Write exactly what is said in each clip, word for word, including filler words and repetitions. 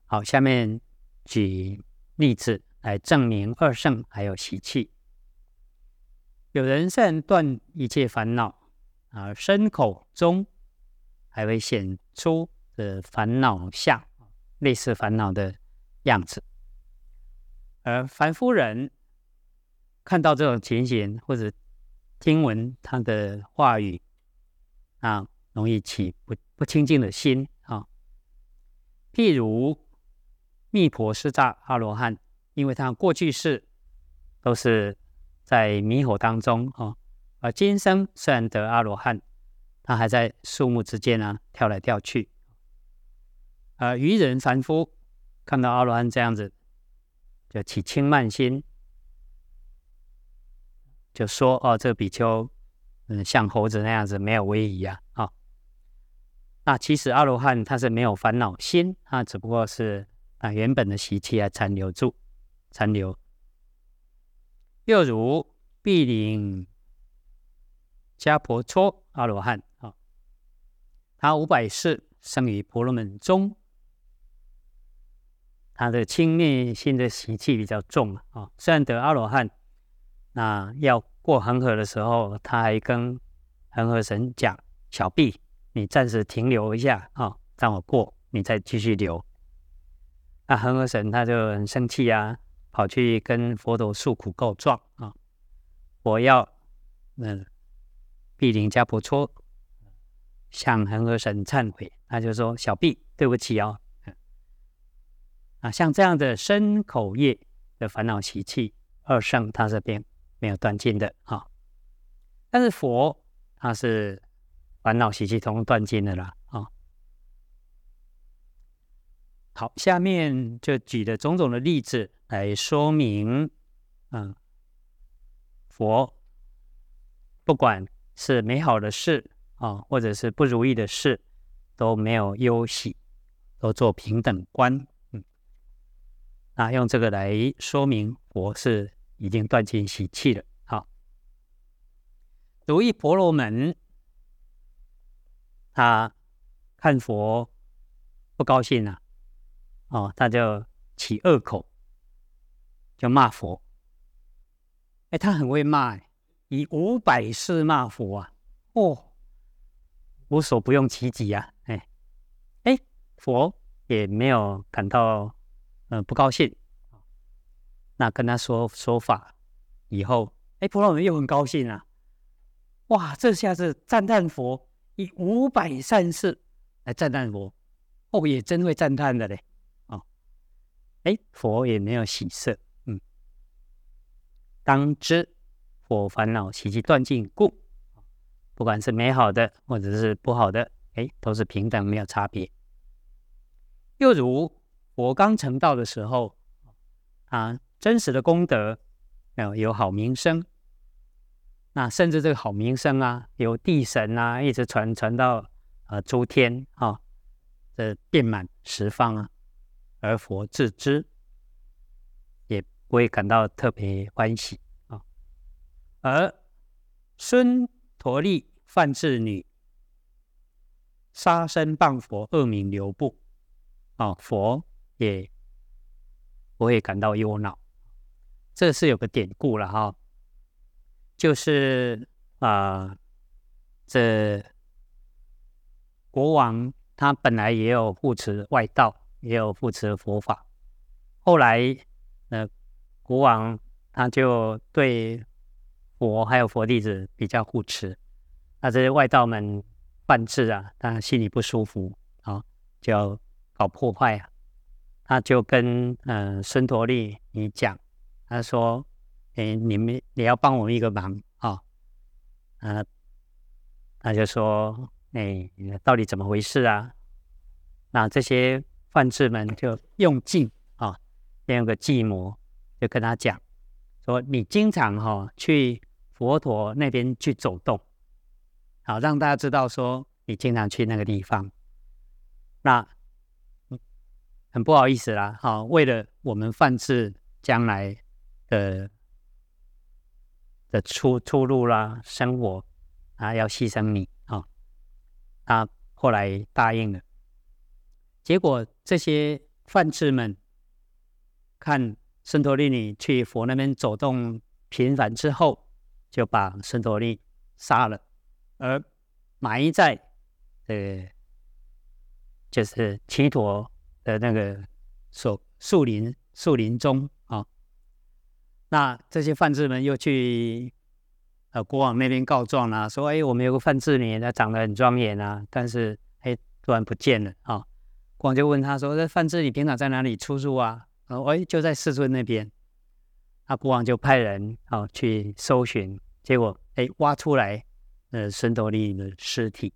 好，下面举例子来证明二圣还有习气。有人善断一切烦恼啊，身口中还会显出的烦恼相，类似烦恼的样子。而凡夫人看到这种情形，或者听闻他的话语啊，容易起不不清净的心啊。譬如密婆施诈阿罗汉，因为他过去世都是在迷惑当中啊，而今生虽然得阿罗汉，他还在树木之间啊跳来跳去。而愚人凡夫看到阿罗汉这样子，就起轻慢心，就说哦，这个比丘嗯像猴子那样子没有威仪啊啊。那其实阿罗汉他是没有烦恼心，他只不过是啊原本的习气啊残留住残留。又如毗陵迦婆蹉阿罗汉啊，他五百世生于婆罗门中，他的轻蔑心的习气比较重啊。虽然得阿罗汉，那要过恒河的时候，他还跟恒河神讲：小婢，你暂时停留一下啊，让我过，你再继续流。那恒河神他就很生气啊，跑去跟佛陀诉苦告状啊，我要嗯毗陵迦婆蹉向恒河神忏悔，他就说：小婢，对不起哦。啊，像这样的身口业的烦恼习气，二圣他这边没有断尽的啊。但是佛他是烦恼习气通断尽的啦啊。好，下面就举了种种的例子来说明，嗯，佛不管是美好的事啊，或者是不如意的事，都没有忧喜，都做平等观。嗯，那用这个来说明佛是已经断尽习气了。好，如意婆罗门，他看佛不高兴啊，哦，他就起恶口，就骂佛。哎，他很会骂，哎，以五百世骂佛啊，哦，无所不用其极啊，哎，哎，佛也没有感到呃不高兴，那跟他说说法以后，哎，婆罗门又很高兴啊，哇，这下子赞叹佛以五百善事来赞叹佛，哦，也真会赞叹的嘞，哦，哎，佛也没有喜色，嗯，当知佛烦恼习气断尽故，不管是美好的或者是不好的，哎，都是平等，没有差别。又如佛刚成道的时候，啊，真实的功德有有好名声，那甚至这个好名声啊，由地神啊一直传传到呃诸天啊，这遍满十方啊，而佛自知，也不会感到特别欢喜啊。而孙陀利梵志女杀身谤佛，恶名流布，啊，佛也不会感到忧恼。这是有个典故了哈，就是啊、呃，这国王他本来也有护持外道，也有护持佛法，后来呃，国王他就对佛还有佛弟子比较护持，那这些外道们犯智啊，他心里不舒服啊，就要搞破坏啊，他就跟呃孙陀利你讲，他说：“诶，你们你要帮我们一个忙啊。”呃，他就说：“诶，到底怎么回事啊？”那这些犯智们就用计啊，用个计谋，就跟他讲说：“你经常哈、哦、去佛陀那边去走动，好让大家知道说你经常去那个地方。那很不好意思啦，好，为了我们犯智将来的的出出路啦，生活啊，要牺牲你啊。”他后来答应了。结果这些梵志们看孙陀利尼去佛那边走动频繁之后，就把孙陀利杀了，而埋在呃就是祇陀的那个树树林树林中啊。那这些梵志们又去呃国王那边告状啦、啊，说哎，我们有个梵志尼，他长得很庄严啊，但是哎突然不见了啊。国王就问他说：“这梵志尼平常在哪里出入啊？”然后哎，就在世尊那边。那国王就派人啊去搜寻，结果哎挖出来呃孙陀利的尸体。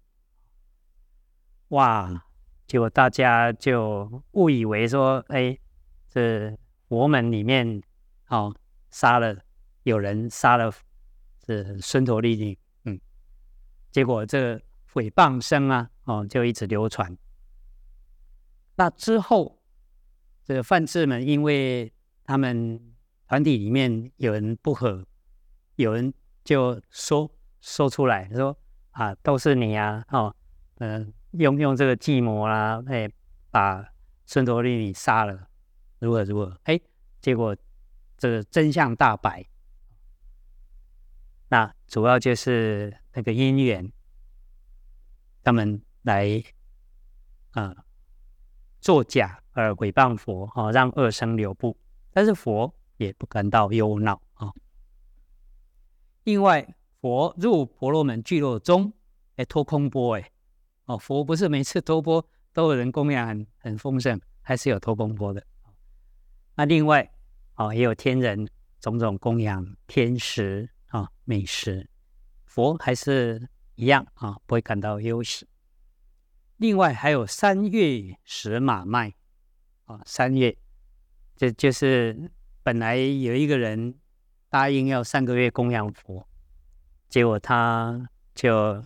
哇！结果大家就误以为说，哎，这佛门里面哦杀了有人杀了这孙陀利尼，嗯，结果这诽谤声啊，哦就一直流传。那之后，这个梵志们因为他们团体里面有人不和，有人就说说出来说啊，都是你啊，哦，嗯、呃，用用这个计谋啦、啊，哎，把孙陀利尼杀了，如何如何，哎，结果这个真相大白。那主要就是那个因缘，他们来啊、呃、作假而诽谤佛，哦，让恶生流布，但是佛也不感到忧恼啊、哦。另外，佛入婆罗门聚落中，哎，托空钵，哎，哦，佛不是每次托钵都有人供养很很丰盛，还是有托空钵的。那另外，哦，也有天人种种供养天食啊、哦、美食，佛还是一样啊、哦，不会感到忧喜。另外还有三月食马麦啊，三月，这就是本来有一个人答应要三个月供养佛，结果他就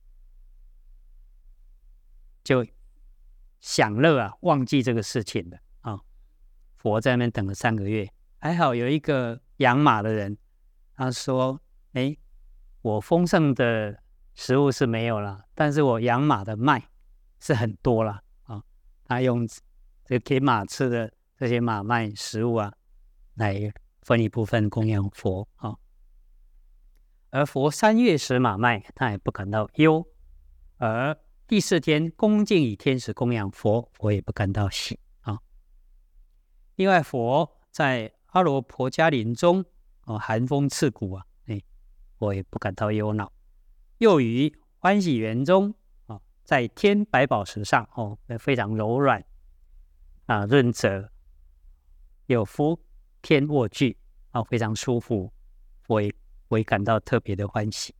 就享乐啊，忘记这个事情了啊。佛在那边等了三个月，还好有一个养马的人，他说：“哎，我丰盛的食物是没有了，但是我养马的麦是很多了啊。”他用这给马吃的这些马麦食物啊，来分一部分供养佛啊。而佛三月食马麦，他也不感到忧；而第四天恭敬以天食供养佛，佛也不感到喜啊。另外，佛在阿罗婆迦林中，哦，寒风刺骨啊，哎，佛也不感到忧恼。又于欢喜园中，哦，在天百宝石上，哦，非常柔软啊，润泽，有敷天卧具，哦，非常舒服，佛也我也感到特别的欢喜。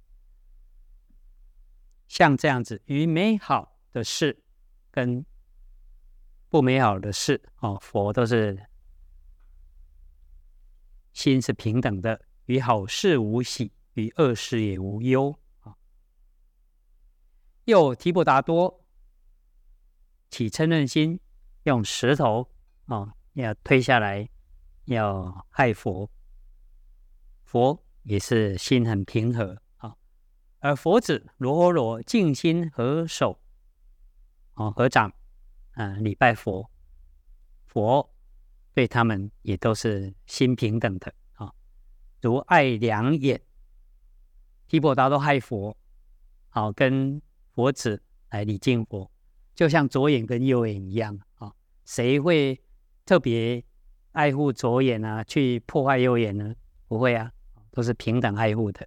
像这样子，于美好的事跟不美好的事，哦，佛都是心是平等的，于好事无喜，于恶事也无忧。哦、又提婆达多起嗔恨心，用石头哦要推下来，要害佛，佛也是心很平和啊、哦。而佛子罗诃罗静心合手，哦，合掌啊、呃、礼拜佛，佛对他们也都是心平等的啊、哦。如爱两眼，提婆达多害佛，好、哦、跟佛子来礼敬佛，就像左眼跟右眼一样啊、哦。谁会特别爱护左眼啊，去破坏右眼呢？不会啊，都是平等爱护的。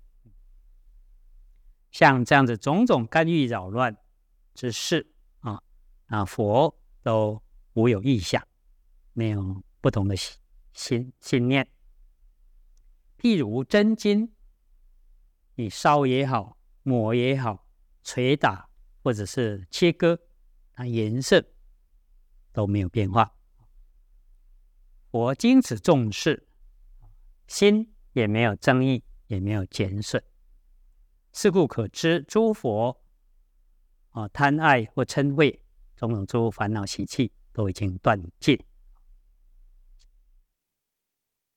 像这样子种种干预扰乱之事啊，啊，佛都无有异象，没有不同的信信念。譬如真金，你烧也好，磨也好，捶打或者是切割，它颜色都没有变化。佛经此重视，心也没有增益，也没有减损。是故可知，诸佛啊贪爱或嗔恚种种诸烦恼习气都已经断尽。